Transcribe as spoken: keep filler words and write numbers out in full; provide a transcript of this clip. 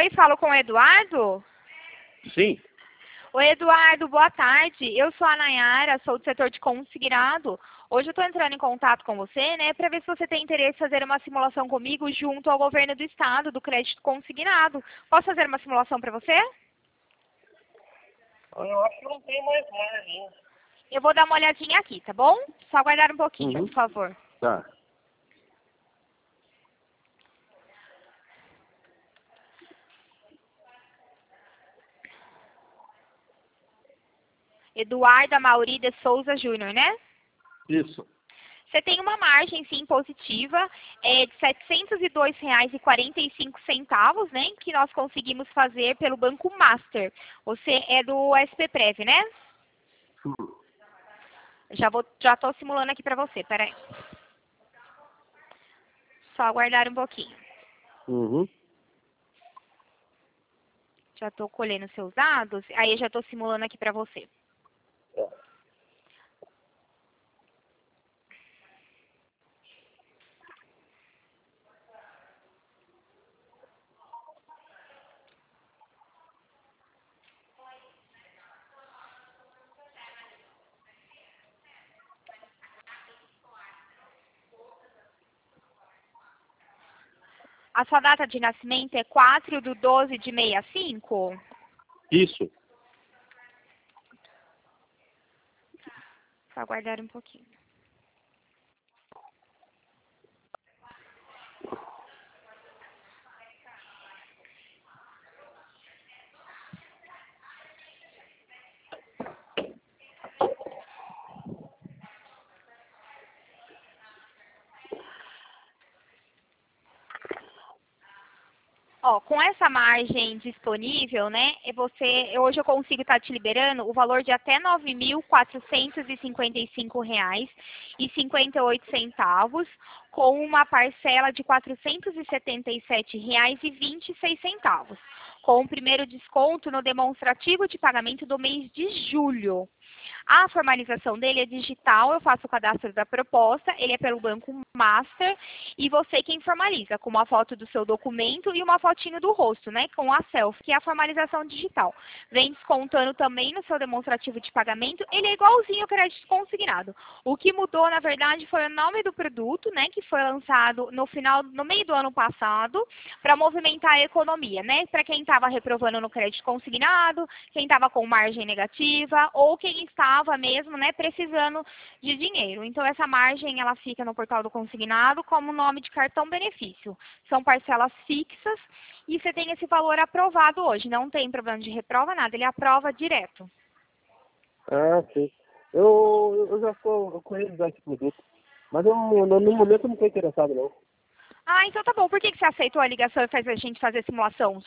Oi, falo com o Eduardo? Sim. Oi, Eduardo, boa tarde. Eu sou a Nayara, sou do setor de consignado. Hoje eu estou entrando em contato com você, né, para ver se você tem interesse em fazer uma simulação comigo junto ao governo do estado do crédito consignado. Posso fazer uma simulação para você? Eu acho que não tem mais margem. Eu vou dar uma olhadinha aqui, tá bom? Só aguardar um pouquinho, Uhum. por favor. Tá. Eduardo Amauri de Souza Júnior, né? Isso. Você tem uma margem, sim, positiva, é, de setecentos e dois reais e quarenta e cinco centavos, né? Que nós conseguimos fazer pelo Banco Master. Você é do S P Prev, né? Hum. Já vou, já estou simulando aqui para você, peraí. Só aguardar um pouquinho. Uhum. Já estou colhendo seus dados, aí eu já estou simulando aqui para você. A sua data de nascimento é quatro de doze de sessenta e cinco? Isso. Só aguardar um pouquinho. Ó, com essa margem disponível, né, e você, hoje eu consigo estar te liberando o valor de até nove mil quatrocentos e cinquenta e cinco reais e cinquenta e oito centavos, com uma parcela de quatrocentos e setenta e sete reais e vinte e seis centavos, com o primeiro desconto no demonstrativo de pagamento do mês de julho. A formalização dele é digital, eu faço o cadastro da proposta, ele é pelo Banco Master, e você quem formaliza, com uma foto do seu documento e uma fotinho do rosto, né, com a selfie, que é a formalização digital. Vem descontando também no seu demonstrativo de pagamento, ele é igualzinho ao crédito consignado. O que mudou, na verdade, foi o nome do produto, né, que foi lançado no final, no meio do ano passado, para movimentar a economia, né, para quem estava reprovando no crédito consignado, quem estava com margem negativa, ou quem estava mesmo, né, precisando de dinheiro. Então, essa margem, ela fica no portal do consignado como nome de cartão benefício. São parcelas fixas e você tem esse valor aprovado hoje. Não tem problema de reprova, nada. Ele aprova direto. Ah, sim. Eu, eu já sou, eu conheço já esse produto. Mas eu, no, no momento eu não estou interessado, não. Ah, então tá bom. Por que que você aceitou a ligação e faz a gente fazer simulação?